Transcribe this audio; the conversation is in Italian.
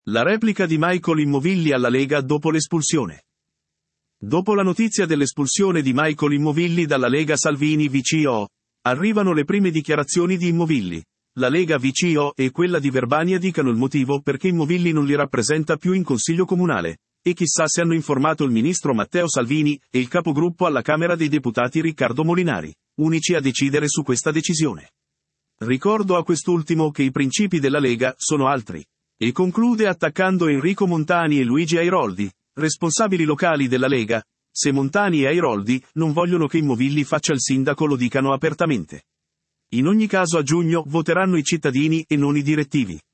La replica di Michael Immovilli alla Lega dopo l'espulsione. Dopo la notizia dell'espulsione di Michael Immovilli dalla Lega Salvini VCO, arrivano le prime dichiarazioni di Immovilli. La Lega VCO e quella di Verbania dicano il motivo perché Immovilli non li rappresenta più in Consiglio Comunale, e chissà se hanno informato il ministro Matteo Salvini e il capogruppo alla Camera dei Deputati Riccardo Molinari, unici a decidere su questa decisione. Ricordo a quest'ultimo che i principi della Lega sono altri. E conclude attaccando Enrico Montani e Luigi Airoldi, responsabili locali della Lega. Se Montani e Airoldi non vogliono che Immovilli faccia il sindaco, lo dicano apertamente. In ogni caso a giugno voteranno i cittadini e non i direttivi.